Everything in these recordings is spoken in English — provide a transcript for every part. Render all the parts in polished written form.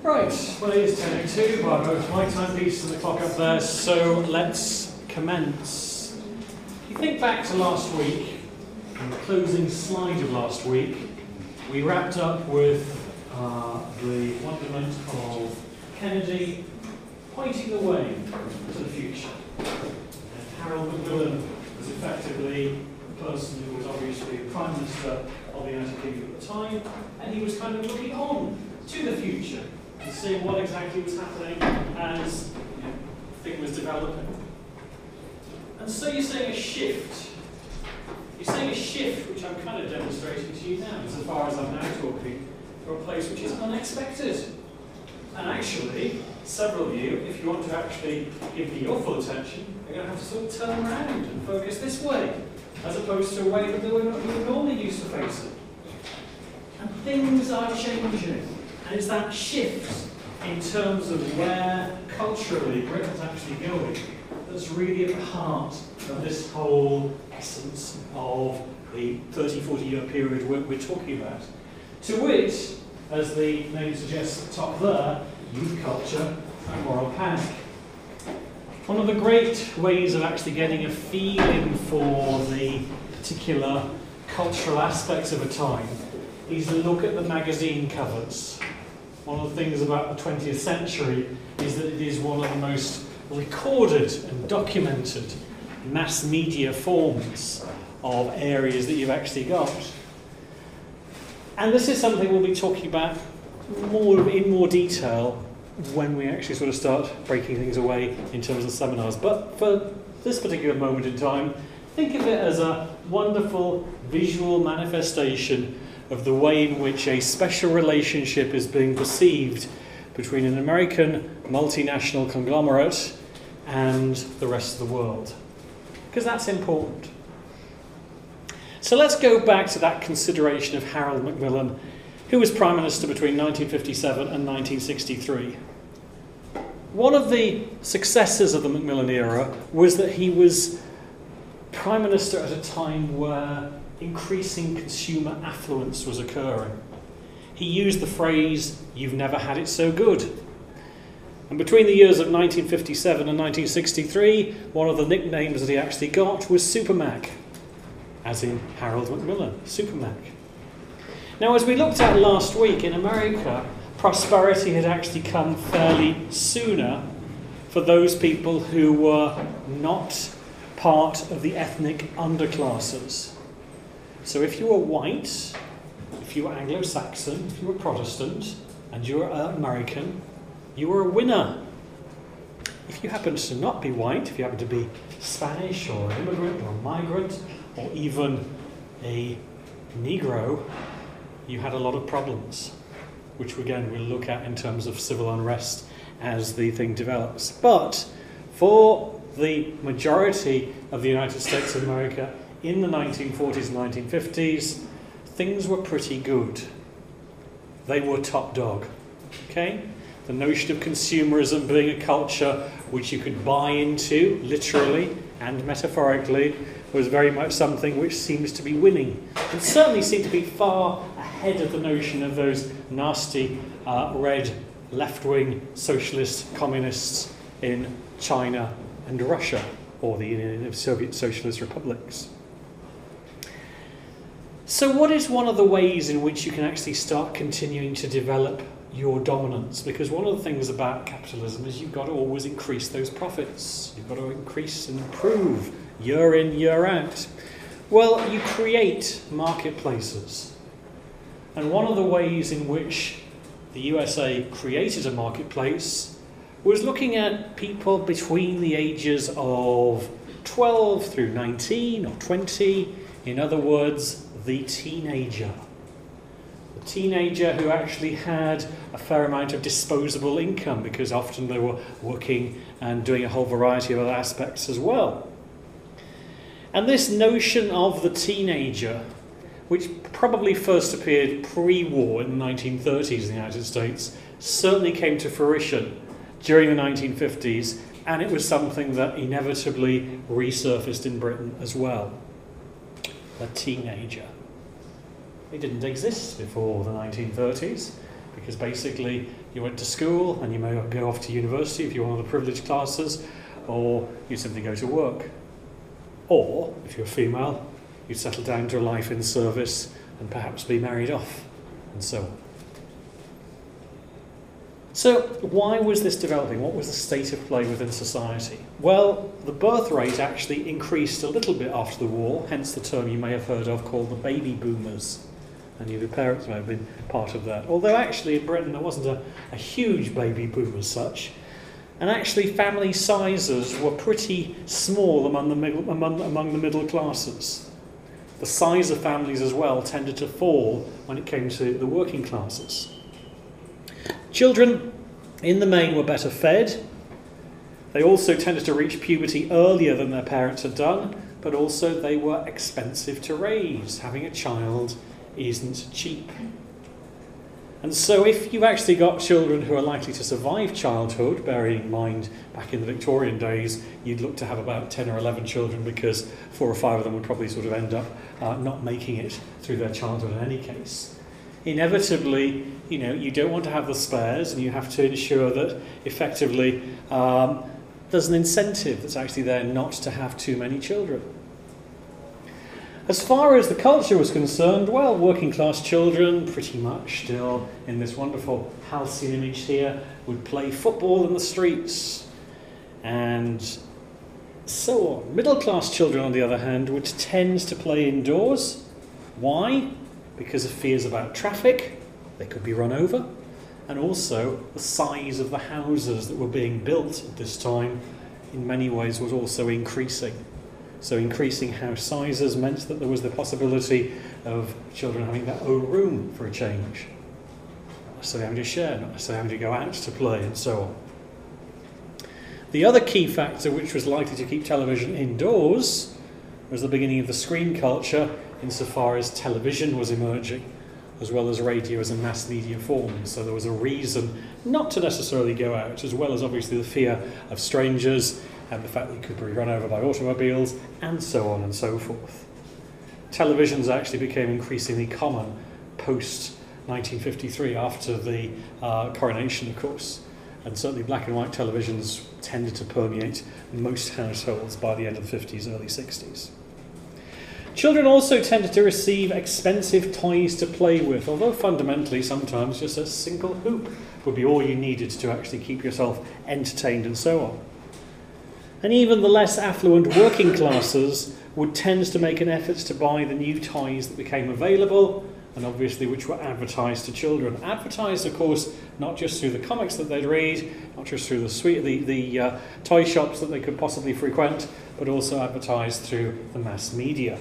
Right, well it is 10:02, I've got my timepiece and the clock up there, so let's commence. If you think back to last week, and the closing slide of last week, we wrapped up with the wonderment of Kennedy pointing the way to the future. And Harold Macmillan was effectively the person who was obviously the Prime Minister of the United Kingdom at the time, and he was kind of looking on to the future and seeing what exactly was happening as things was developing. And so you're saying a shift. You're saying a shift, which I'm kind of demonstrating to you now, as far as I'm now talking, from a place which is unexpected. And actually, several of you, if you want to actually give me your full attention, are going to have to sort of turn around and focus this way, as opposed to a way that you were normally used to facing. And things are changing. And it's that shift in terms of where culturally Britain's actually going that's really at the heart of this whole essence of the 30, 40-year period we're talking about. To which, as the name suggests at the top there, youth culture and moral panic. One of the great ways of actually getting a feeling for the particular cultural aspects of a time is to look at the magazine covers. One of the things about the 20th century is that it is one of the most recorded and documented mass media forms of areas that you've actually got. And this is something we'll be talking about in more detail when we actually sort of start breaking things away in terms of seminars. But for this particular moment in time, think of it as a wonderful visual manifestation of the way in which a special relationship is being perceived between an American multinational conglomerate and the rest of the world. Because that's important. So let's go back to that consideration of Harold Macmillan, who was Prime Minister between 1957 and 1963. One of the successes of the Macmillan era was that he was Prime Minister at a time where increasing consumer affluence was occurring. He used the phrase, "You've never had it so good." And between the years of 1957 and 1963, one of the nicknames that he actually got was Supermac, as in Harold Macmillan, Supermac. Now, as we looked at last week, in America, prosperity had actually come fairly sooner for those people who were not part of the ethnic underclasses. So if you were white, if you were Anglo-Saxon, if you were Protestant, and you were American, you were a winner. If you happened to not be white, if you happened to be Spanish or an immigrant or a migrant, or even a Negro, you had a lot of problems, which again we'll look at in terms of civil unrest as the thing develops. But for the majority of the United States of America in the 1940s and 1950s, things were pretty good. They were top dog. Okay? The notion of consumerism being a culture which you could buy into, literally and metaphorically, was very much something which seems to be winning. It certainly seemed to be far ahead of the notion of those nasty red left-wing socialist communists in China and Russia, or the Union of Soviet Socialist Republics. So what is one of the ways in which you can actually start continuing to develop your dominance? Because one of the things about capitalism is you've got to always increase those profits. You've got to increase and improve year in, year out. Well, you create marketplaces. And one of the ways in which the USA created a marketplace was looking at people between the ages of 12 through 19 or 20. In other words, the teenager. The teenager who actually had a fair amount of disposable income, because often they were working and doing a whole variety of other aspects as well. And this notion of the teenager, which probably first appeared pre-war in the 1930s in the United States, certainly came to fruition during the 1950s, and it was something that inevitably resurfaced in Britain as well. The teenager. It didn't exist before the 1930s. because basically you went to school and you may go off to university if you're one of the privileged classes, or you simply go to work. Or, if you're female, you'd settle down to a life in service and perhaps be married off, and so on. So, why was this developing? What was the state of play within society? Well, the birth rate actually increased a little bit after the war, hence the term you may have heard of called the baby boomers. And your parents may have been part of that. Although actually in Britain there wasn't a huge baby boom as such. And actually family sizes were pretty small among the middle classes. The size of families as well tended to fall when it came to the working classes. Children, in the main, were better fed. They also tended to reach puberty earlier than their parents had done, but also they were expensive to raise. Having a child isn't cheap. And so if you've actually got children who are likely to survive childhood, bearing in mind back in the Victorian days, you'd look to have about 10 or 11 children because 4 or 5 of them would probably sort of end up not making it through their childhood in any case. Inevitably, you don't want to have the spares, and you have to ensure that effectively there's an incentive that's actually there not to have too many children. As far as the culture was concerned, well, working class children, pretty much still in this wonderful halcyon image here, would play football in the streets, and so on. Middle class children, on the other hand, would tend to play indoors. Why? Because of fears about traffic, they could be run over, and also the size of the houses that were being built at this time in many ways was also increasing. So increasing house sizes meant that there was the possibility of children having their own room for a change. Not necessarily having to share, not necessarily having to go out to play, and so on. The other key factor which was likely to keep television indoors was the beginning of the screen culture, insofar as television was emerging, as well as radio as a mass media form. So there was a reason not to necessarily go out, as well as obviously the fear of strangers and the fact that you could be run over by automobiles, and so on and so forth. Televisions actually became increasingly common post-1953, after the coronation, of course, and certainly black and white televisions tended to permeate most households by the end of the 50s, early 60s. Children also tended to receive expensive toys to play with, although fundamentally sometimes just a single hoop would be all you needed to actually keep yourself entertained and so on. And even the less affluent working classes would tend to make an effort to buy the new toys that became available, and obviously which were advertised to children. Advertised, of course, not just through the comics that they'd read, not just through the toy shops that they could possibly frequent, but also advertised through the mass media.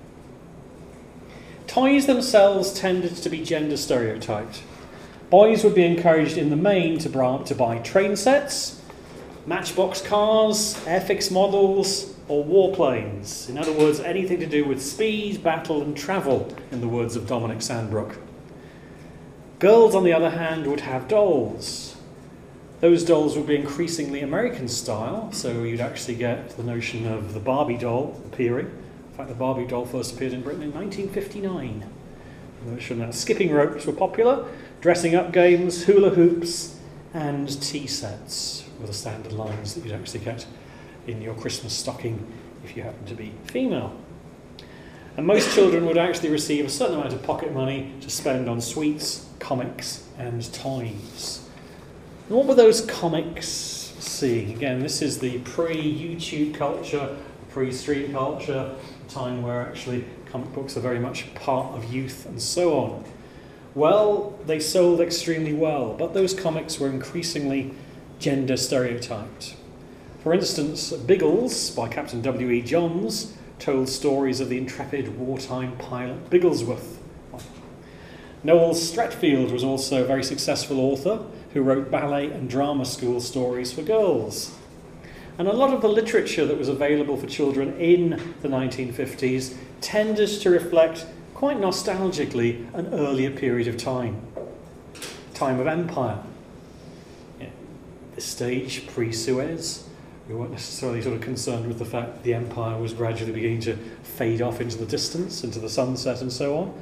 Toys themselves tended to be gender stereotyped. Boys would be encouraged in the main to buy train sets, matchbox cars, Airfix models, or warplanes. In other words, anything to do with speed, battle and travel, in the words of Dominic Sandbrook. Girls, on the other hand, would have dolls. Those dolls would be increasingly American style, so you'd actually get the notion of the Barbie doll appearing. In fact, the Barbie doll first appeared in Britain in 1959. The notion that skipping ropes were popular, dressing up games, hula hoops, and tea sets were the standard lines that you'd actually get in your Christmas stocking if you happen to be female. And most children would actually receive a certain amount of pocket money to spend on sweets, comics, and toys. And what were those comics seeing? Again, this is the pre-YouTube culture, pre-street culture, a time where actually comic books are very much part of youth and so on. Well, they sold extremely well, but those comics were increasingly gender stereotyped. For instance, Biggles by Captain W.E. Johns told stories of the intrepid wartime pilot Bigglesworth. Noel Stretfield was also a very successful author who wrote ballet and drama school stories for girls. And a lot of the literature that was available for children in the 1950s tended to reflect, quite nostalgically, an earlier period of time of empire. At this stage, pre-Suez, we weren't necessarily sort of concerned with the fact that the empire was gradually beginning to fade off into the distance, into the sunset and so on.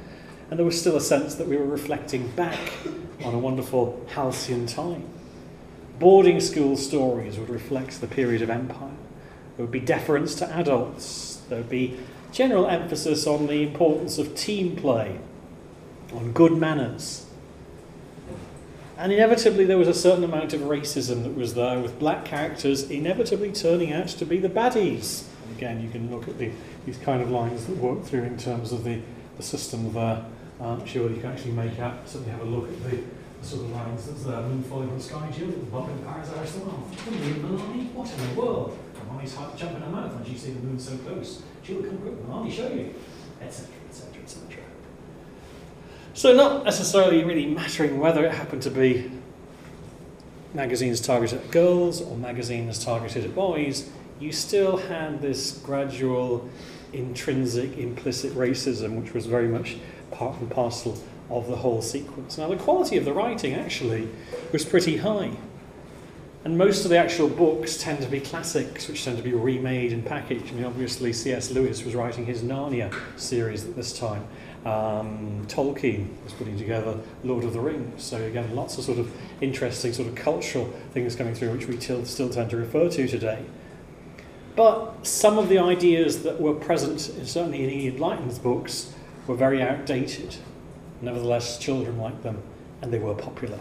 And there was still a sense that we were reflecting back on a wonderful halcyon time. Boarding school stories would reflect the period of empire. There would be deference to adults. There would be general emphasis on the importance of team play, on good manners. And inevitably there was a certain amount of racism that was there, with black characters inevitably turning out to be the baddies. And again, you can look at these kind of lines that work through in terms of the system there. I'm sure you can actually make out, certainly have a look at the sort of lines that's there. Moon falling on the sky, Jill, bump in Paradise, Milani, what in the world? Milani's heart jump in her mouth when she sees the moon so close. Jill, come quick, Milani, show you, etc., etc., etc. So not necessarily really mattering whether it happened to be magazines targeted at girls or magazines targeted at boys, you still had this gradual, intrinsic, implicit racism, which was very much part and parcel of the whole sequence. Now, the quality of the writing actually was pretty high. And most of the actual books tend to be classics, which tend to be remade and packaged. I mean, obviously, C.S. Lewis was writing his Narnia series at this time. Tolkien was putting together Lord of the Rings. So again, lots of sort of interesting sort of cultural things coming through, which we still tend to refer to today. But some of the ideas that were present, certainly in Enid Blyton's books, were very outdated. Nevertheless, children liked them, and they were popular.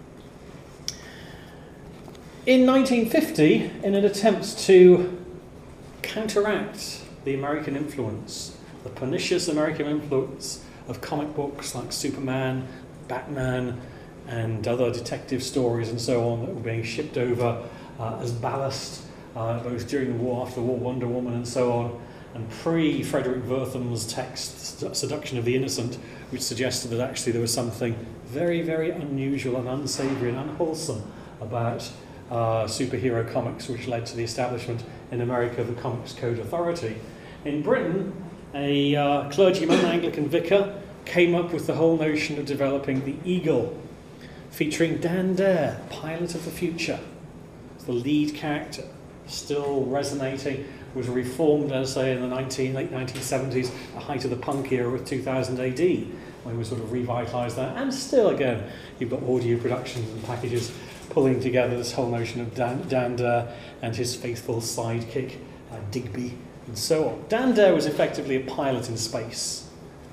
In 1950, in an attempt to counteract the American influence, the pernicious American influence of comic books like Superman, Batman, and other detective stories and so on that were being shipped over as ballast, both during the war, after the war, Wonder Woman and so on, and pre-Frederick Wertham's text, Seduction of the Innocent, which suggested that actually there was something very, very unusual and unsavoury and unwholesome about superhero comics, which led to the establishment in America of the Comics Code Authority. In Britain, a clergyman, Anglican vicar, came up with the whole notion of developing the Eagle, featuring Dan Dare, pilot of the future, the lead character, still resonating, was reformed, as I say, in the late 1970s, the height of the punk era with 2000 AD, when we sort of revitalised that. And still, again, you've got audio productions and packages pulling together this whole notion of Dan Dare and his faithful sidekick, Digby, and so on. Dan Dare was effectively a pilot in space.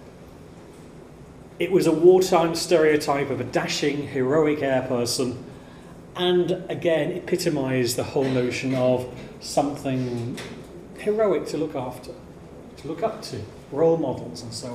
It was a wartime stereotype of a dashing, heroic air person, and again epitomised the whole notion of something heroic to look after, to look up to, role models and so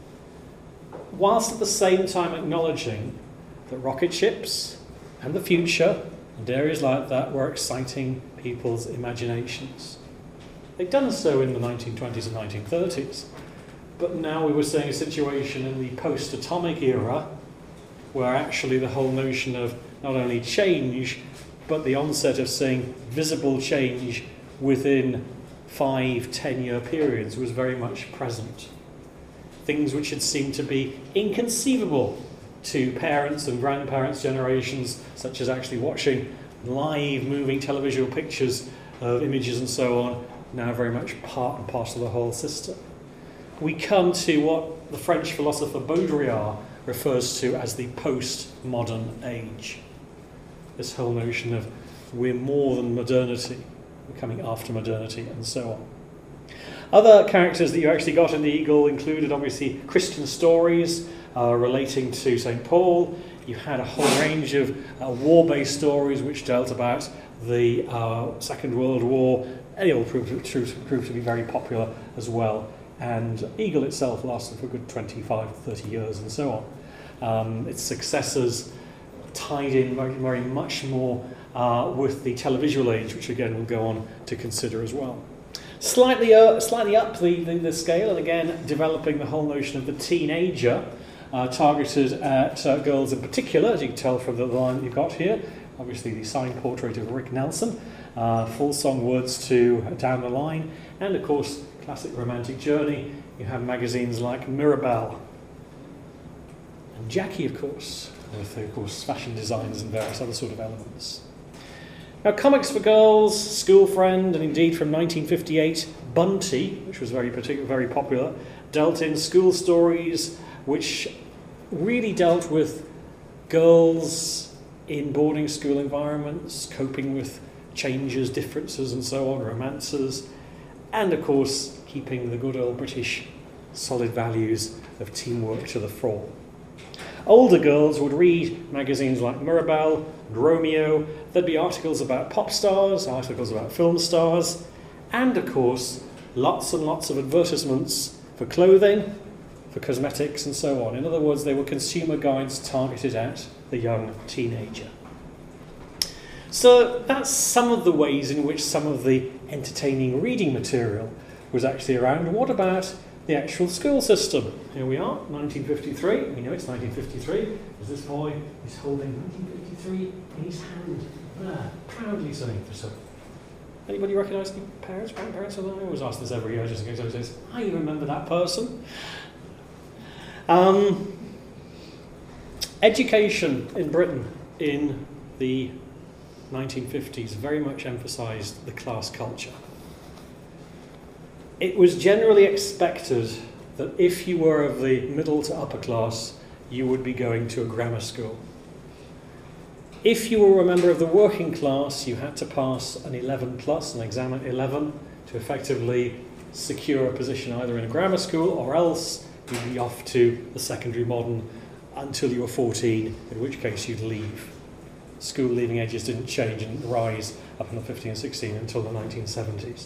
on. Whilst at the same time acknowledging that rocket ships and the future and areas like that were exciting people's imaginations. They'd done so in the 1920s and 1930s, but now we were seeing a situation in the post-atomic era where actually the whole notion of not only change, but the onset of seeing visible change within 5-10-year periods was very much present. Things which had seemed to be inconceivable to parents and grandparents' generations, such as actually watching live moving televisual pictures of images and so on, now very much part and parcel of the whole system. We come to what the French philosopher Baudrillard refers to as the postmodern age. This whole notion of we're more than modernity, we're coming after modernity, and so on. Other characters that you actually got in the Eagle included obviously Christian stories relating to St. Paul. You had a whole range of war-based stories which dealt about the Second World War. They all proved to be very popular as well. And Eagle itself lasted for a good 25, 30 years and so on. Its successors tied in very much more with the televisual age, which again we'll go on to consider as well. Slightly up the scale, and again developing the whole notion of the teenager, targeted at girls in particular, as you can tell from the line that you've got here. Obviously the signed portrait of Rick Nelson, full song words to Down the Line, and of course classic romantic journey. You have magazines like Mirabelle and Jackie, of course, with of course fashion designs and various other sort of elements. Now, comics for girls, School Friend, and indeed from 1958, Bunty, which was very popular, dealt in school stories which really dealt with girls in boarding school environments, coping with changes, differences and so on, romances, and of course keeping the good old British solid values of teamwork to the fore. Older girls would read magazines like Mirabelle and Romeo. There'd be articles about pop stars, articles about film stars, and of course lots and lots of advertisements for clothing, for cosmetics and so on. In other words, they were consumer guides targeted at the young teenager. So that's some of the ways in which some of the entertaining reading material was actually around. What about the actual school system? Here we are, 1953. We know it's 1953 because this boy is holding 1953 in his hand there, proudly saying for so. Anybody recognise any parents, grandparents? I always ask this every year just in case I remember that person. Education in Britain in the 1950s very much emphasised the class culture. It was generally expected that if you were of the middle to upper class, you would be going to a grammar school. If you were a member of the working class, you had to pass an 11 plus, an exam at 11, to effectively secure a position either in a grammar school or else you'd be off to the secondary modern until you were 14, in which case you'd leave. School leaving ages didn't change and rise up until 15 and 16 until the 1970s.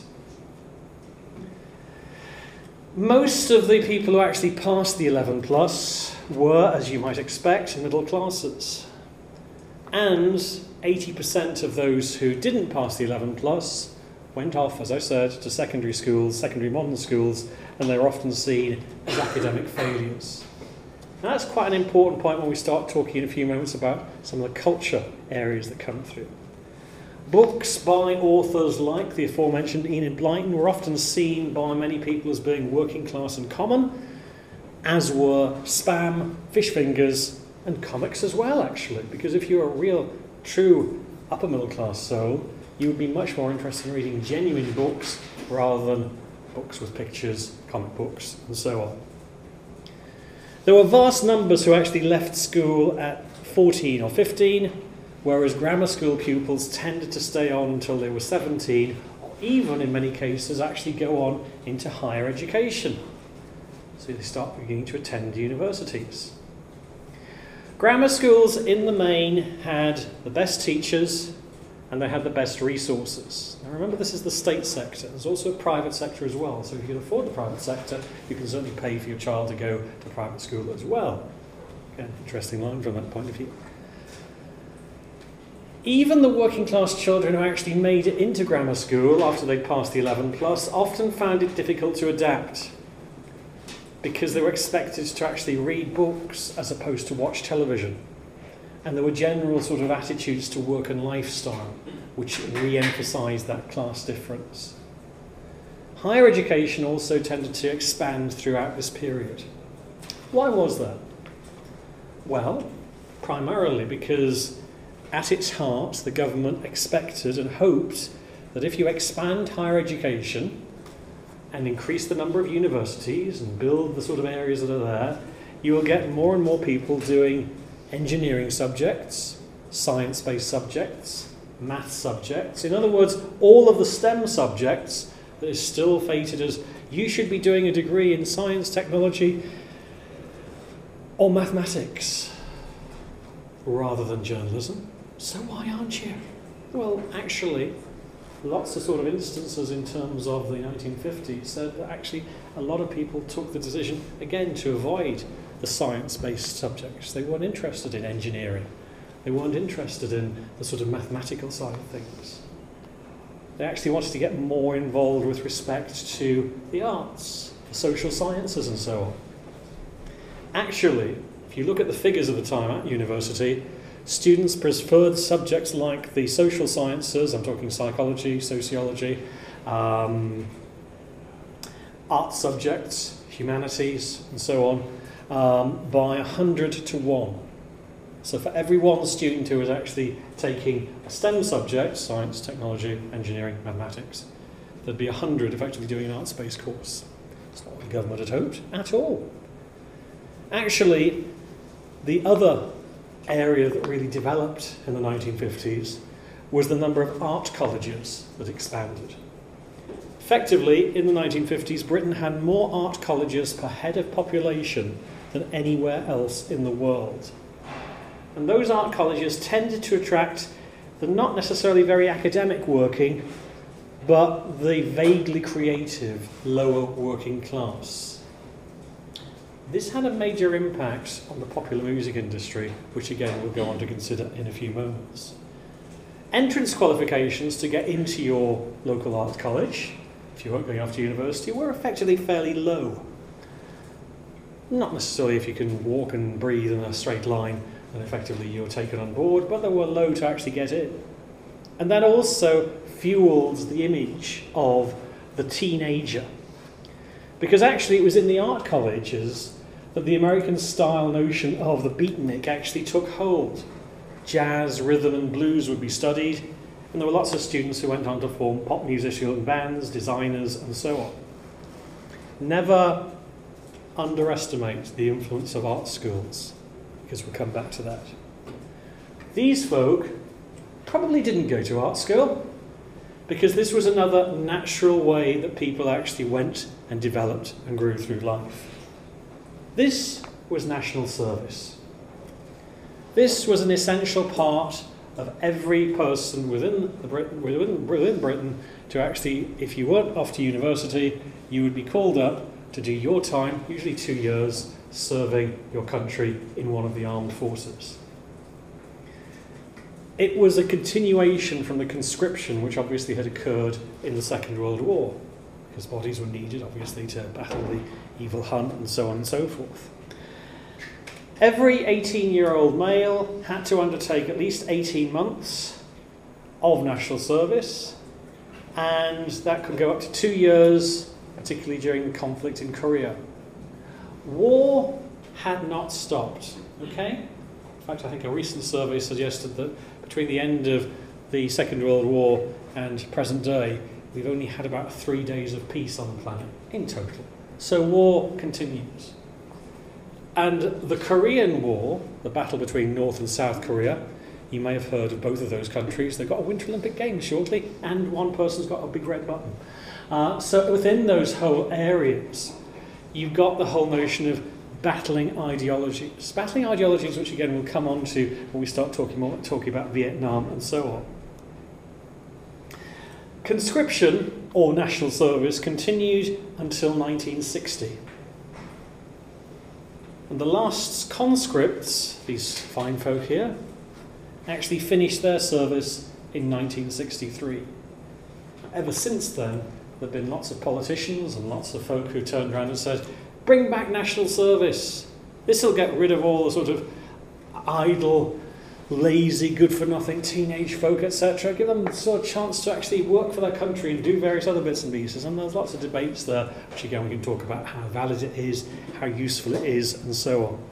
Most of the people who actually passed the 11 plus were, as you might expect, middle classes. And 80% of those who didn't pass the 11 plus went off, as I said, to secondary schools, secondary modern schools, and they're often seen as academic failures. Now, that's quite an important point when we start talking in a few moments about some of the culture areas that come through. Books by authors like the aforementioned Enid Blyton were often seen by many people as being working class and common, as were Spam, Fish Fingers, and comics as well, actually, because if you're a real, true upper middle class soul, you would be much more interested in reading genuine books rather than books with pictures, comic books, and so on. There were vast numbers who actually left school at 14 or 15, whereas grammar school pupils tended to stay on until they were 17, or even in many cases actually go on into higher education. So they start beginning to attend universities. Grammar schools in the main had the best teachers and they had the best resources. Now remember, this is the state sector. There's also a private sector as well. So if you can afford the private sector, you can certainly pay for your child to go to private school as well. Again, interesting line from that point of view. Even the working class children who actually made it into grammar school after they'd passed the 11 plus often found it difficult to adapt because they were expected to actually read books as opposed to watch television. And there were general sort of attitudes to work and lifestyle which re-emphasised that class difference. Higher education also tended to expand throughout this period. Why was that? Well, primarily because at its heart the government expected and hoped that if you expand higher education and increase the number of universities and build the sort of areas that are there, you will get more and more people doing engineering subjects, science-based subjects, math subjects. In other words, all of the STEM subjects that is still fated as you should be doing a degree in science, technology, or mathematics rather than journalism. So why aren't you? Well, actually, lots of sort of instances in terms of the 1950s said that actually a lot of people took the decision, again, to avoid the science-based subjects. They weren't interested in engineering. They weren't interested in the sort of mathematical side of things. They actually wanted to get more involved with respect to the arts, the social sciences and so on. Actually, if you look at the figures of the time at university, students preferred subjects like the social sciences, I'm talking psychology, sociology, art subjects, humanities, and so on, by 100 to 1. So for every one student who was actually taking a STEM subject, science, technology, engineering, mathematics, there'd be 100 effectively doing an arts-based course. It's not what the government had hoped at all. Actually, the other area that really developed in the 1950s was the number of art colleges that expanded. Effectively, in the 1950s, Britain had more art colleges per head of population than anywhere else in the world. And those art colleges tended to attract the not necessarily very academic working, but the vaguely creative lower working class. This had a major impact on the popular music industry, which again we'll go on to consider in a few moments. Entrance qualifications to get into your local art college, if you weren't going off to university, were effectively fairly low. Not necessarily if you can walk and breathe in a straight line and effectively you're taken on board, but they were low to actually get in. And that also fueled the image of the teenager. Because actually it was in the art colleges that the American style notion of the beatnik actually took hold. Jazz, rhythm and blues would be studied, and there were lots of students who went on to form pop musical bands, designers and so on. Never underestimate the influence of art schools, because we'll come back to that. These folk probably didn't go to art school, because this was another natural way that people actually went and developed and grew through life. This was national service. This was an essential part of every person within Britain to actually, if you weren't off to university, you would be called up to do your time, usually 2 years, serving your country in one of the armed forces. It was a continuation from the conscription which obviously had occurred in the Second World War, because bodies were needed obviously to battle the evil Hun and so on and so forth. Every 18-year-old male had to undertake at least 18 months of national service, and that could go up to 2 years, particularly during the conflict in Korea. War had not stopped, okay? In fact, I think a recent survey suggested that between the end of the Second World War and present day, we've only had about 3 days of peace on the planet in total. So war continues. And the Korean War, the battle between North and South Korea, you may have heard of both of those countries. They've got a Winter Olympic Games shortly, and one person's got a big red button. So within those whole areas, you've got the whole notion of battling ideologies. Battling ideologies, which again we'll come on to when we start talking about Vietnam and so on. Conscription, or national service, continued until 1960. And the last conscripts, these fine folk here, actually finished their service in 1963. Ever since then, there have been lots of politicians and lots of folk who turned around and said, bring back national service. This will get rid of all the sort of idle, lazy, good-for-nothing teenage folk, etc. Give them sort of chance to actually work for their country and do various other bits and pieces. And there's lots of debates there, which again we can talk about how valid it is, how useful it is, and so on.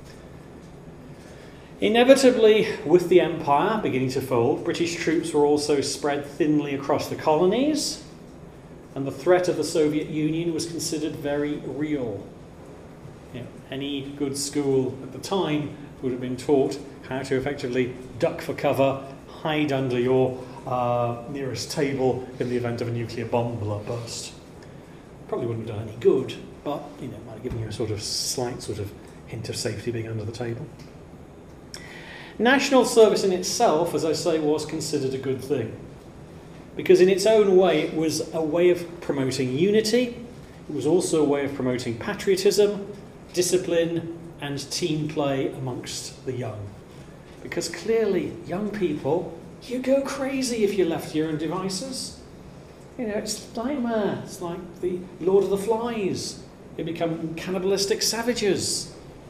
Inevitably, with the empire beginning to fold, British troops were also spread thinly across the colonies, and the threat of the Soviet Union was considered very real. Any good school at the time would have been taught how to effectively duck for cover, hide under your nearest table in the event of a nuclear bomb burst. Probably wouldn't have done any good, but it might have given you a sort of slight sort of hint of safety being under the table. National service in itself, as I say, was considered a good thing, because in its own way it was a way of promoting unity. It was also a way of promoting patriotism, discipline and team play amongst the young. Because clearly, young people, you go crazy if you're left to your own devices. It's nightmare. It's like the Lord of the Flies. They become cannibalistic savages.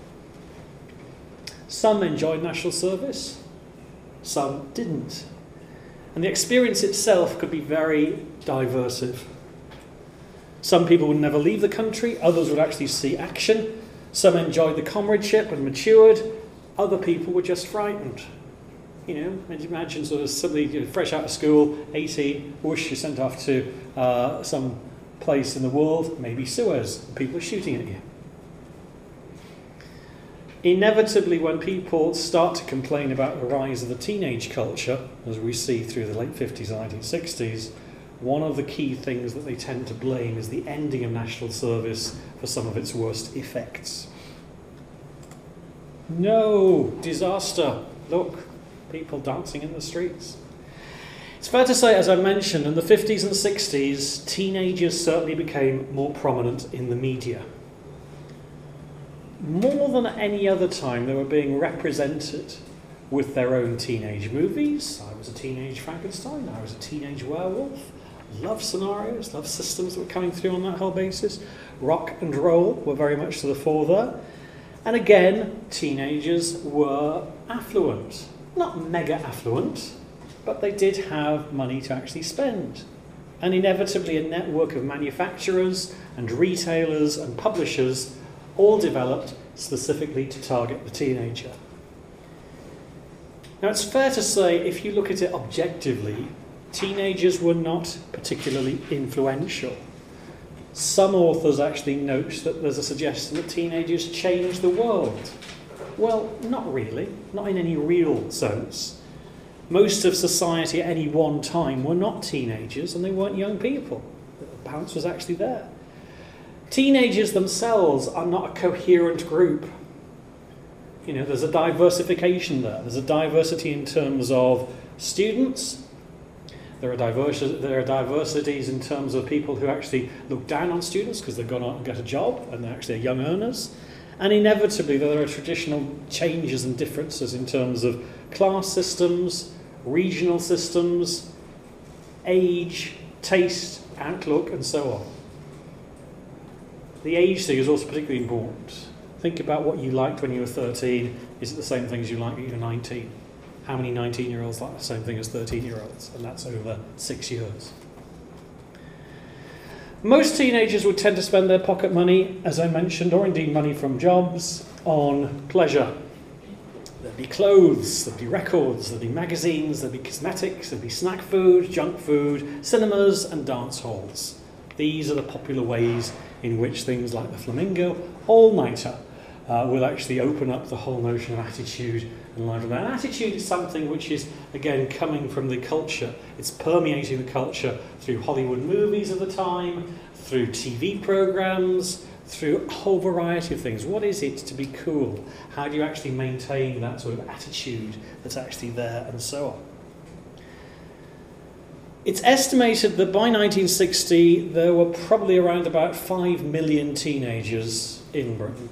Some enjoyed national service, some didn't. And the experience itself could be very diversive. Some people would never leave the country, others would actually see action. Some enjoyed the comradeship and matured, other people were just frightened. Imagine sort of somebody fresh out of school, 18, whoosh, you're sent off to some place in the world, maybe Suez, and people are shooting at you. Inevitably, when people start to complain about the rise of the teenage culture, as we see through the late 50s and 1960s, one of the key things that they tend to blame is the ending of national service for some of its worst effects. No, disaster. Look, people dancing in the streets. It's fair to say, as I mentioned, in the 50s and 60s, teenagers certainly became more prominent in the media. More than at any other time, they were being represented with their own teenage movies. I was a teenage Frankenstein, I was a teenage werewolf. Love scenarios, love systems that were coming through on that whole basis. Rock and roll were very much to the fore there. And again, teenagers were affluent. Not mega affluent, but they did have money to actually spend. And inevitably a network of manufacturers and retailers and publishers all developed specifically to target the teenager. Now it's fair to say, if you look at it objectively, teenagers were not particularly influential. Some authors actually note that there's a suggestion that teenagers changed the world. Well, not really, not in any real sense. Most of society at any one time were not teenagers and they weren't young people. The balance was actually there. Teenagers themselves are not a coherent group. You know, there's a diversification there. There's a diversity in terms of students. There are diversities in terms of people who actually look down on students because they've gone out and got a job and they're actually young earners. And inevitably there are traditional changes and differences in terms of class systems, regional systems, age, taste, outlook, and so on. The age thing is also particularly important. Think about what you liked when you were 13. Is it the same things you like when you were 19? How many 19-year-olds like the same thing as 13-year-olds? And that's over 6 years. Most teenagers would tend to spend their pocket money, as I mentioned, or indeed money from jobs, on pleasure. There'd be clothes, there'd be records, there'd be magazines, there'd be cosmetics, there'd be snack food, junk food, cinemas and dance halls. These are the popular ways in which things like the Flamingo All-Nighter will actually open up the whole notion of attitude and life. And attitude is something which is, again, coming from the culture. It's permeating the culture through Hollywood movies of the time, through TV programs, through a whole variety of things. What is it to be cool? How do you actually maintain that sort of attitude that's actually there, and so on? It's estimated that by 1960 there were probably around about 5 million teenagers in Britain.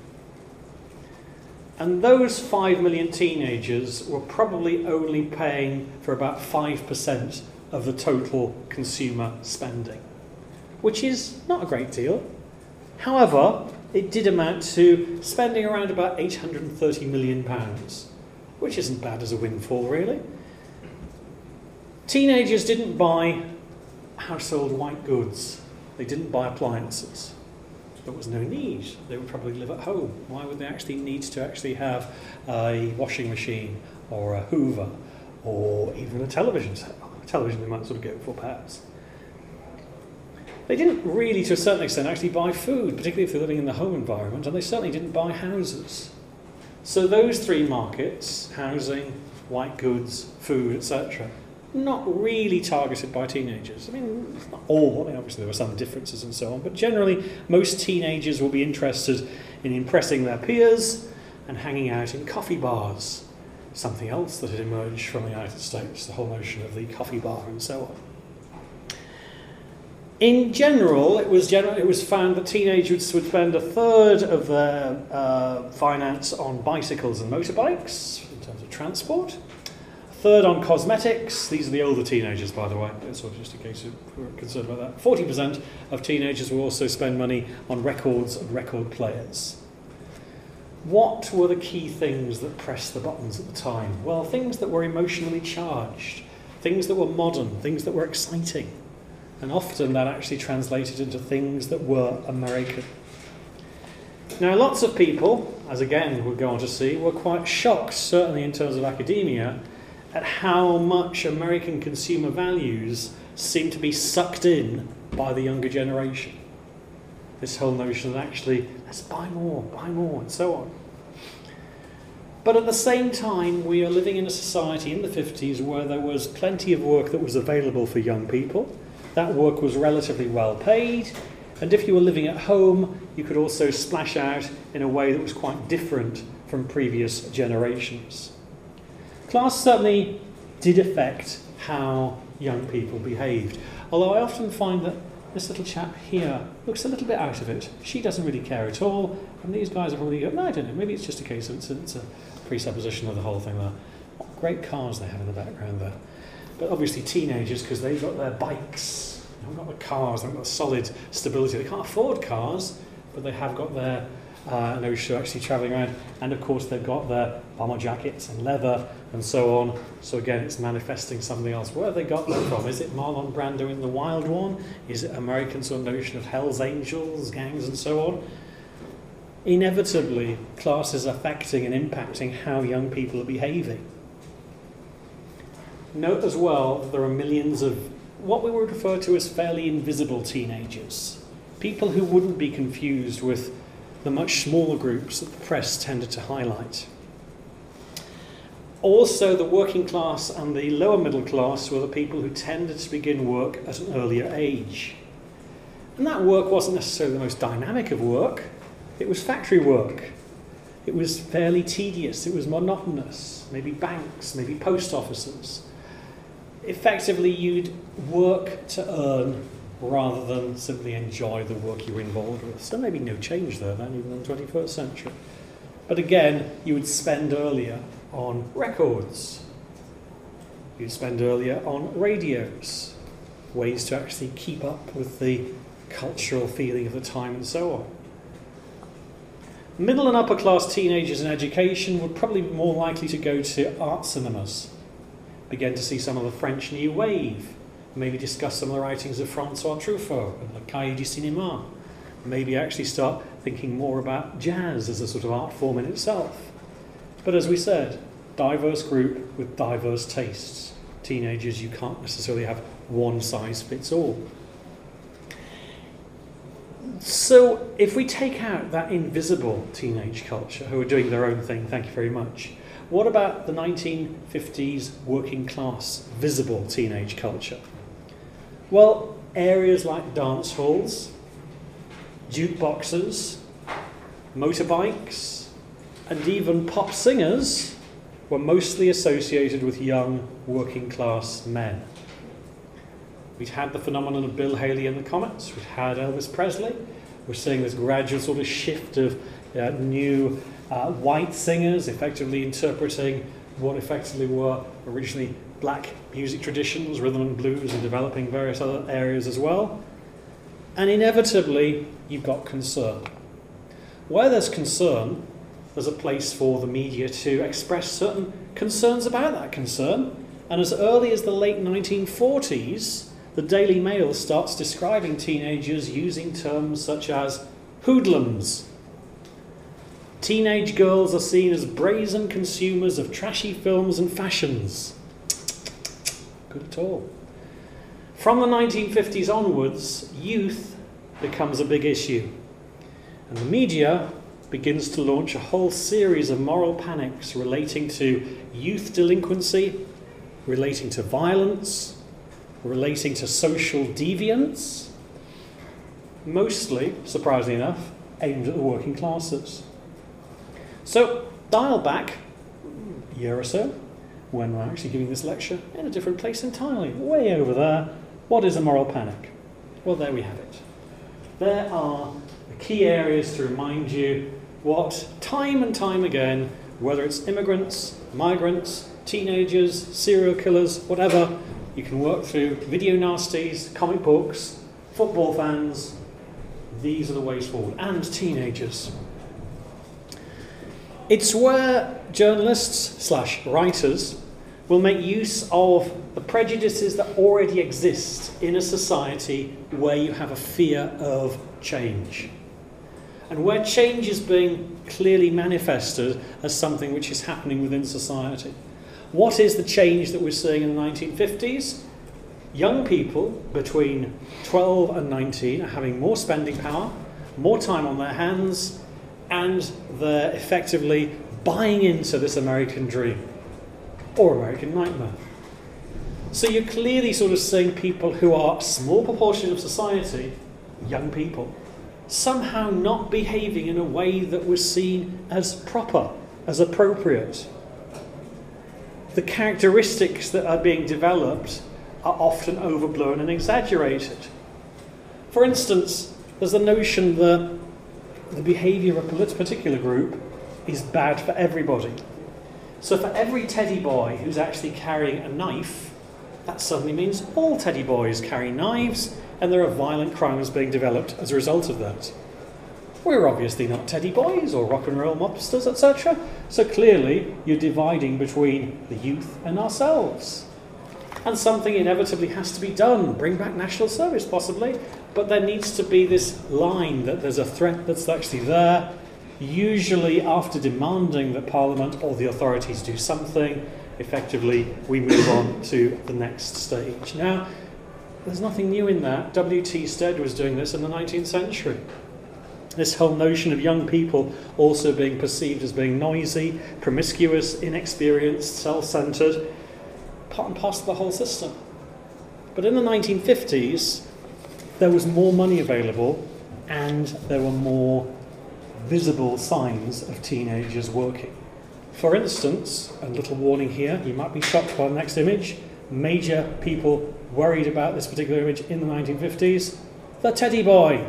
And those 5 million teenagers were probably only paying for about 5% of the total consumer spending, which is not a great deal. However, it did amount to spending around about £830 million, which isn't bad as a windfall, really. Teenagers didn't buy household white goods. They didn't buy appliances. There was no need. They would probably live at home. Why would they actually need to actually have a washing machine or a Hoover or even a television set? A television they might sort of go for, perhaps. They didn't really, to a certain extent, actually buy food, particularly if they're living in the home environment, and they certainly didn't buy houses. So those three markets, housing, white goods, food, etc., not really targeted by teenagers. I mean, not all, obviously there were some differences and so on, but generally most teenagers will be interested in impressing their peers and hanging out in coffee bars. Something else that had emerged from the United States, the whole notion of the coffee bar and so on. In general, it was found that teenagers would spend a third of their finance on bicycles and motorbikes in terms of transport. Third on cosmetics. These are the older teenagers, by the way. It's sort of just in case we're concerned about that. 40% of teenagers will also spend money on records and record players. What were the key things that pressed the buttons at the time? Well, things that were emotionally charged, things that were modern, things that were exciting. And often that actually translated into things that were American. Now, lots of people, as again we'll go on to see, were quite shocked, certainly in terms of academia, at how much American consumer values seem to be sucked in by the younger generation. This whole notion that actually, let's buy more, and so on. But at the same time, we are living in a society in the 50s where there was plenty of work that was available for young people. That work was relatively well paid, and if you were living at home, you could also splash out in a way that was quite different from previous generations. Class certainly did affect how young people behaved, although I often find that this little chap here looks a little bit out of it. She doesn't really care at all, and these guys are probably going, no, I don't know, maybe it's just a case of it's a presupposition of the whole thing there. What great cars they have in the background there. But obviously teenagers, because they've got their bikes, they haven't got the cars, they haven't got solid stability. They can't afford cars, but they have got their notion of actually travelling around. And of course they've got their bomber jackets and leather and so on. So again, it's manifesting something else. Where have they got that from? Is it Marlon Brando in The Wild One? Is it American sort of notion of Hell's Angels, gangs and so on? Inevitably, class is affecting and impacting how young people are behaving. Note as well that there are millions of what we would refer to as fairly invisible teenagers. People who wouldn't be confused with the much smaller groups that the press tended to highlight. Also, the working class and the lower middle class were the people who tended to begin work at an earlier age. And that work wasn't necessarily the most dynamic of work. It was factory work. It was fairly tedious. It was monotonous. Maybe banks, maybe post offices. Effectively, you'd work to earn rather than simply enjoy the work you were involved with. So maybe no change there then, even in the 21st century. But again, you would spend earlier on records. You'd spend earlier on radios, ways to actually keep up with the cultural feeling of the time and so on. Middle and upper class teenagers in education would probably be more likely to go to art cinemas, begin to see some of the French New Wave, maybe discuss some of the writings of Francois Truffaut and the Cahiers du Cinéma, maybe actually start thinking more about jazz as a sort of art form in itself. But as we said, diverse group with diverse tastes. Teenagers, you can't necessarily have one size fits all. So if we take out that invisible teenage culture who are doing their own thing, thank you very much, what about the 1950s working class visible teenage culture? Well, areas like dance halls, jukeboxes, motorbikes, and even pop singers were mostly associated with young working class men. We'd had the phenomenon of Bill Haley and the Comets. We'd had Elvis Presley. We're seeing this gradual sort of shift of new white singers effectively interpreting what effectively were originally black music traditions, rhythm and blues, and developing various other areas as well. And inevitably, you've got concern. Where there's concern, there's a place for the media to express certain concerns about that concern. And as early as the late 1940s, the Daily Mail starts describing teenagers using terms such as hoodlums. Teenage girls are seen as brazen consumers of trashy films and fashions. Good at all. From the 1950s onwards, youth becomes a big issue. And the media begins to launch a whole series of moral panics relating to youth delinquency, relating to violence, relating to social deviance, mostly, surprisingly enough, aimed at the working classes. So, dial back a year or so, when we're actually giving this lecture in a different place entirely, way over there. What is a moral panic? Well, there we have it. There are the key areas to remind you what, time and time again, whether it's immigrants, migrants, teenagers, serial killers, whatever, you can work through video nasties, comic books, football fans. These are the ways forward. And teenagers. It's where journalists/writers will make use of the prejudices that already exist in a society where you have a fear of change. And where change is being clearly manifested as something which is happening within society. What is the change that we're seeing in the 1950s? Young people between 12 and 19 are having more spending power, more time on their hands, and they're effectively buying into this American dream or American nightmare. So you're clearly sort of seeing people who are a small proportion of society, young people, somehow not behaving in a way that was seen as proper, as appropriate. The characteristics that are being developed are often overblown and exaggerated. For instance, there's the notion that the behaviour of a particular group is bad for everybody. So for every teddy boy who's actually carrying a knife, that suddenly means all teddy boys carry knives, and there are violent crimes being developed as a result of that. We're obviously not teddy boys or rock and roll mobsters, etc. So clearly you're dividing between the youth and ourselves. And something inevitably has to be done. Bring back national service, possibly. But there needs to be this line that there's a threat that's actually there. Usually after demanding that Parliament or the authorities do something, effectively we move on to the next stage. Now, there's nothing new in that. W.T. Stead was doing this in the 19th century. This whole notion of young people also being perceived as being noisy, promiscuous, inexperienced, self-centred, part and parcel of the whole system. But in the 1950s, there was more money available and there were more visible signs of teenagers working. For instance, a little warning here, you might be shocked by the next image, major people worried about this particular image in the 1950s, the teddy boy.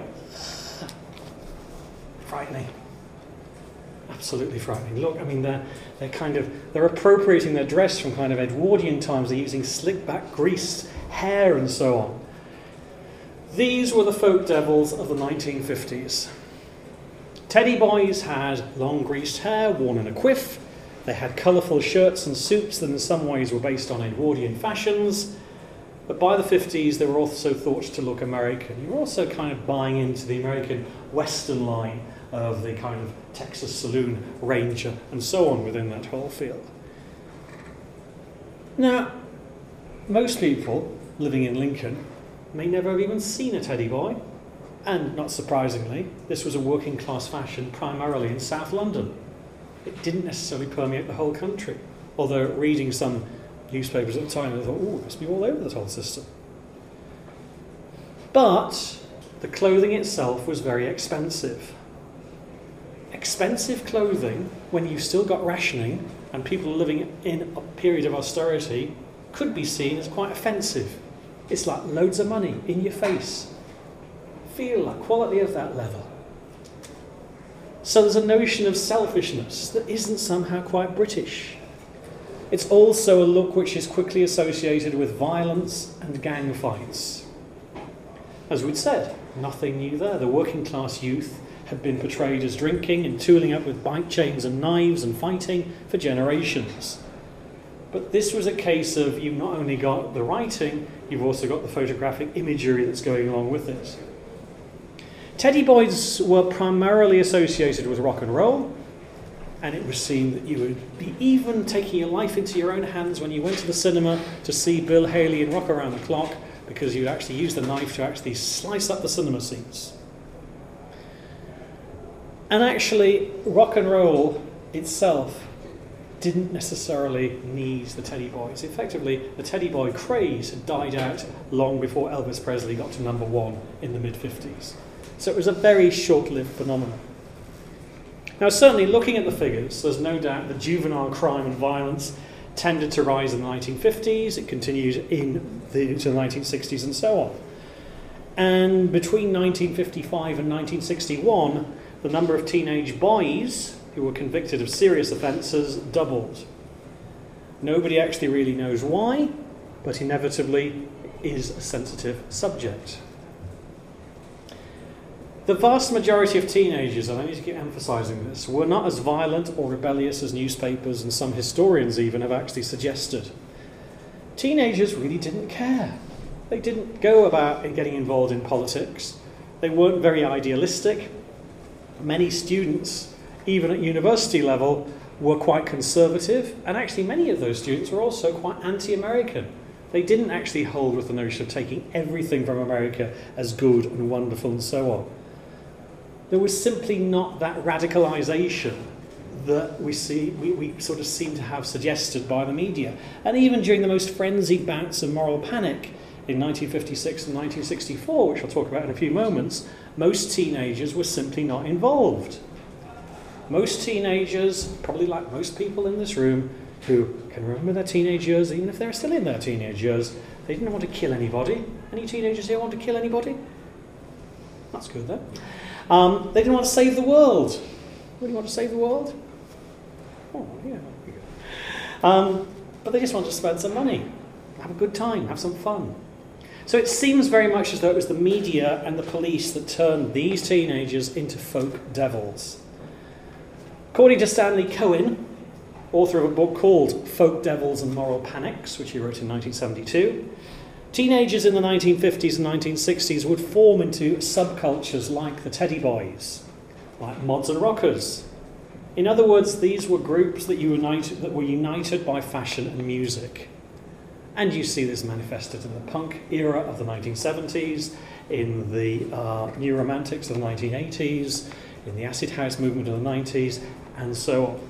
Frightening. Absolutely frightening. Look, I mean, they're appropriating their dress from kind of Edwardian times. They're using slick back, greased hair and so on. These were the folk devils of the 1950s. Teddy boys had long greased hair worn in a quiff. They had colourful shirts and suits that in some ways were based on Edwardian fashions. But by the 50s, they were also thought to look American. You were also kind of buying into the American Western line of the kind of Texas Saloon Ranger and so on within that whole field. Now, most people living in Lincoln may never have even seen a teddy boy, and not surprisingly, this was a working class fashion primarily in South London. It didn't necessarily permeate the whole country, although reading some newspapers at the time, I thought, oh, it must be all over the whole system. But the clothing itself was very expensive. Expensive clothing, when you've still got rationing and people living in a period of austerity, could be seen as quite offensive. It's like loads of money in your face. Feel like quality of that level. So there's a notion of selfishness that isn't somehow quite British. It's also a look which is quickly associated with violence and gang fights. As we'd said, nothing new there. The working class youth had been portrayed as drinking and tooling up with bike chains and knives and fighting for generations. But this was a case of you've not only got the writing, you've also got the photographic imagery that's going along with it. Teddy boys were primarily associated with rock and roll, and it was seen that you would be even taking your life into your own hands when you went to the cinema to see Bill Haley and Rock Around the Clock, because you'd actually use the knife to actually slice up the cinema seats. And actually, rock and roll itself didn't necessarily need the teddy boys. Effectively, the teddy boy craze had died out long before Elvis Presley got to number one in the mid-50s. So it was a very short-lived phenomenon. Now, certainly looking at the figures, there's no doubt that juvenile crime and violence tended to rise in the 1950s. It continued into the 1960s and so on. And between 1955 and 1961, the number of teenage boys who were convicted of serious offences doubled. Nobody actually really knows why, but inevitably is a sensitive subject. The vast majority of teenagers, and I need to keep emphasising this, were not as violent or rebellious as newspapers and some historians even have actually suggested. Teenagers really didn't care. They didn't go about getting involved in politics. They weren't very idealistic. Many students, even at university level, were quite conservative, and actually many of those students were also quite anti-American. They didn't actually hold with the notion of taking everything from America as good and wonderful and so on. There was simply not that radicalisation that we sort of seem to have suggested by the media. And even during the most frenzied bouts of moral panic in 1956 and 1964, which I'll talk about in a few moments, most teenagers were simply not involved. Most teenagers, probably like most people in this room, who can remember their teenage years, even if they're still in their teenage years, they didn't want to kill anybody. Any teenagers here want to kill anybody? That's good, though. They didn't want to save the world. Really want to save the world? Oh, yeah. But they just want to spend some money, have a good time, have some fun. So it seems very much as though it was the media and the police that turned these teenagers into folk devils. According to Stanley Cohen, author of a book called Folk Devils and Moral Panics, which he wrote in 1972, teenagers in the 1950s and 1960s would form into subcultures like the Teddy Boys, like Mods and Rockers. In other words, these were groups that were united by fashion and music. And you see this manifested in the punk era of the 1970s, in the New Romantics of the 1980s, in the acid house movement of the 90s, and so on.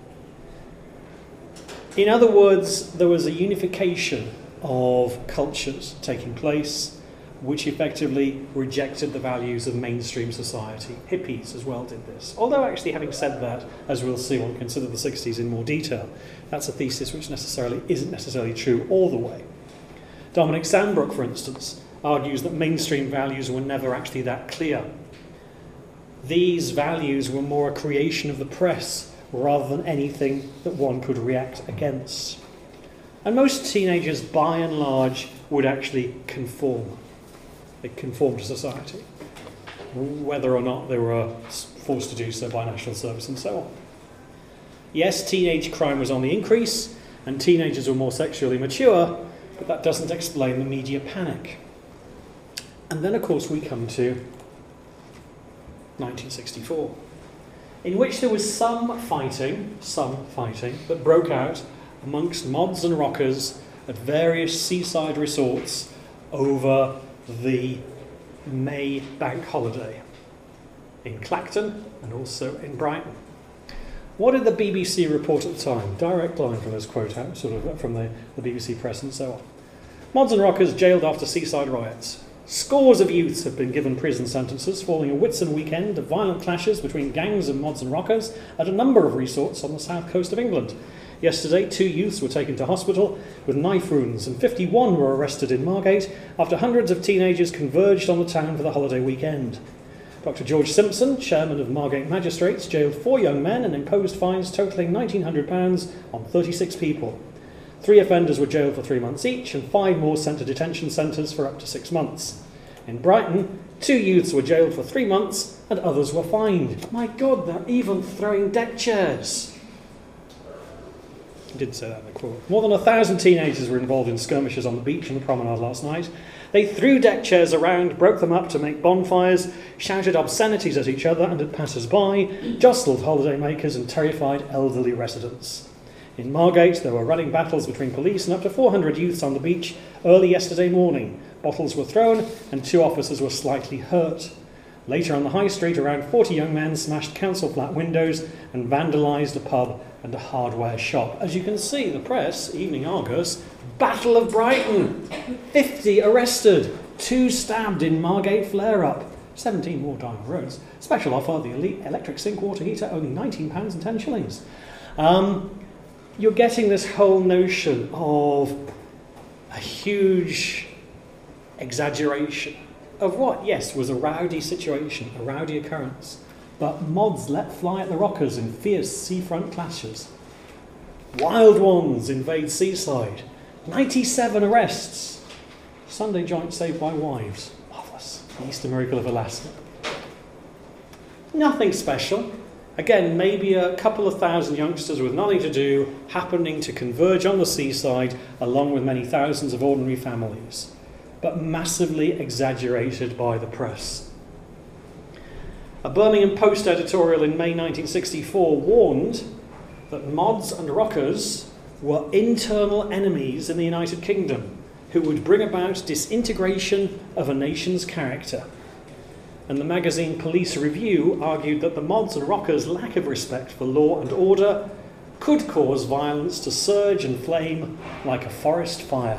In other words, there was a unification of cultures taking place, which effectively rejected the values of mainstream society. Hippies as well did this. Although actually, having said that, as we'll see when we consider the 60s in more detail, that's a thesis which isn't necessarily true all the way. Dominic Sandbrook, for instance, argues that mainstream values were never actually that clear. These values were more a creation of the press rather than anything that one could react against. And most teenagers, by and large, would actually conform. They conformed to society, whether or not they were forced to do so by national service and so on. Yes, teenage crime was on the increase, and teenagers were more sexually mature, but that doesn't explain the media panic. And then, of course, we come to 1964, in which there was some fighting that broke out amongst mods and rockers at various seaside resorts over the May bank holiday in Clacton and also in Brighton. What did the BBC report at the time? Direct line from this quote out, sort of from the BBC press and so on. Mods and rockers jailed after seaside riots. Scores of youths have been given prison sentences following a Whitsun weekend of violent clashes between gangs of mods and rockers at a number of resorts on the south coast of England. Yesterday, 2 youths were taken to hospital with knife wounds and 51 were arrested in Margate after hundreds of teenagers converged on the town for the holiday weekend. Dr. George Simpson, chairman of Margate Magistrates, jailed 4 young men and imposed fines totalling £1,900 on 36 people. 3 offenders were jailed for 3 months each and 5 more sent to detention centres for up to 6 months. In Brighton, 2 youths were jailed for 3 months and others were fined. My God, they're even throwing deck chairs. I didn't say that in the quote. More than 1,000 teenagers were involved in skirmishes on the beach and the promenade last night. They threw deck chairs around, broke them up to make bonfires, shouted obscenities at each other and at passers-by, jostled holidaymakers and terrified elderly residents. In Margate, there were running battles between police and up to 400 youths on the beach early yesterday morning. Bottles were thrown and 2 officers were slightly hurt. Later on the high street, around 40 young men smashed council flat windows and vandalised a pub and a hardware shop. As you can see, the press, Evening Argus, Battle of Brighton, 50 arrested, 2 stabbed in Margate flare-up, 17 more dying of roads. Special offer, the Elite electric sink water heater, only £19 and 10 shillings. You're getting this whole notion of a huge exaggeration of what, yes, was a rowdy situation, a rowdy occurrence, but mods let fly at the rockers in fierce seafront clashes. Wild ones invade seaside. 97 arrests. Sunday joint saved by wives. Marvellous. The Easter miracle of Alaska. Nothing special. Again, maybe a couple of thousand youngsters with nothing to do happening to converge on the seaside along with many thousands of ordinary families, but massively exaggerated by the press. A Birmingham Post editorial in May 1964 warned that mods and rockers were internal enemies in the United Kingdom who would bring about disintegration of a nation's character. and the magazine Police Review argued that the mods and rockers' lack of respect for law and order could cause violence to surge and flame like a forest fire.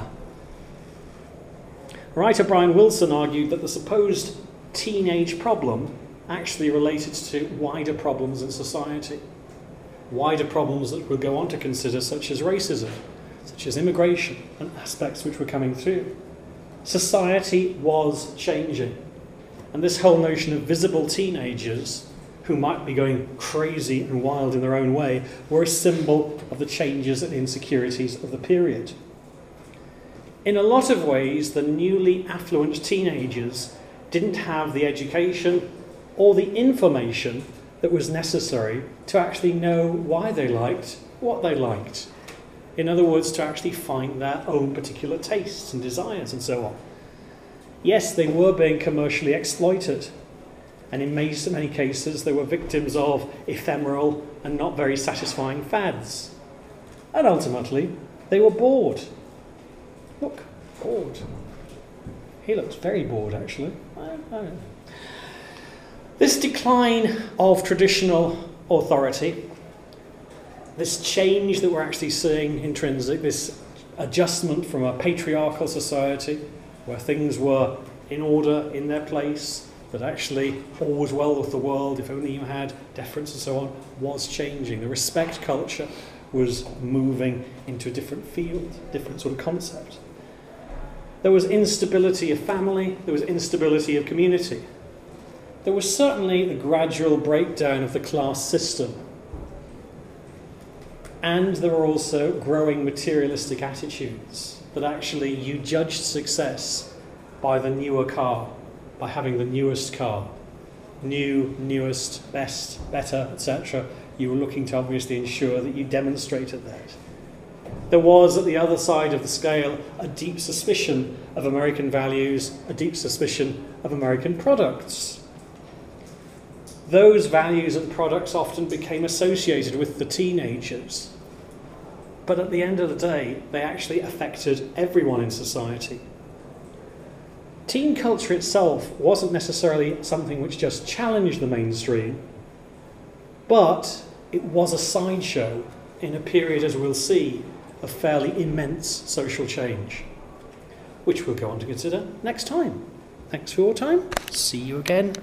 Writer Brian Wilson argued that the supposed teenage problem actually related to wider problems in society, wider problems that we'll go on to consider, such as racism, such as immigration, and aspects which were coming through. Society was changing, and this whole notion of visible teenagers who might be going crazy and wild in their own way were a symbol of the changes and insecurities of the period. In a lot of ways, the newly affluent teenagers didn't have the education or the information that was necessary to actually know why they liked what they liked. In other words, to actually find their own particular tastes and desires and so on. Yes, they were being commercially exploited, and in many cases they were victims of ephemeral and not very satisfying fads. And ultimately, they were bored. Look, bored. He looks very bored, actually. I don't know. This decline of traditional authority, this change that we're actually seeing intrinsic, this adjustment from a patriarchal society where things were in order, in their place, that actually all was well with the world, if only you had deference and so on, was changing. The respect culture was moving into a different field, different sort of concept. There was instability of family, there was instability of community. There was certainly the gradual breakdown of the class system. And there were also growing materialistic attitudes that actually you judged success by the newer car, by having the newest car. New, newest, best, better, etc. You were looking to obviously ensure that you demonstrated that. There was, at the other side of the scale, a deep suspicion of American values, a deep suspicion of American products. Those values and products often became associated with the teenagers. But at the end of the day, they actually affected everyone in society. Teen culture itself wasn't necessarily something which just challenged the mainstream, but it was a sideshow in a period, as we'll see, of fairly immense social change, which we'll go on to consider next time. Thanks for your time. See you again